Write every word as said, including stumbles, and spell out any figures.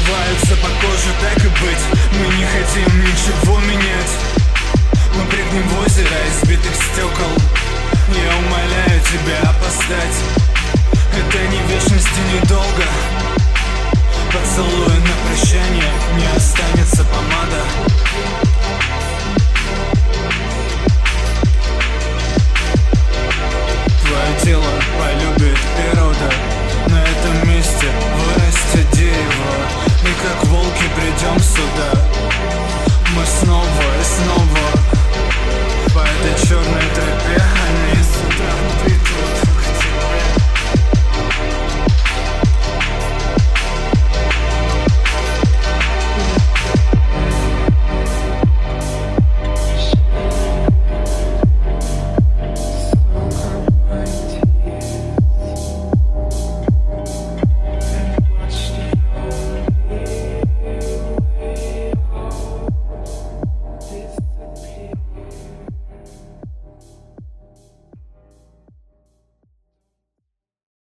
разливаются по коже, так и быть. Мы не хотим ничего менять. Мы прыгнем в озеро избитых стекол. Я умоляю тебя опоздать. Это не вечность и недолго. Поцелуй на прощание, не останется помада. Твое тело полюбит природа. На этом месте вырастет дерево. И как волки придем сюда. Мы снова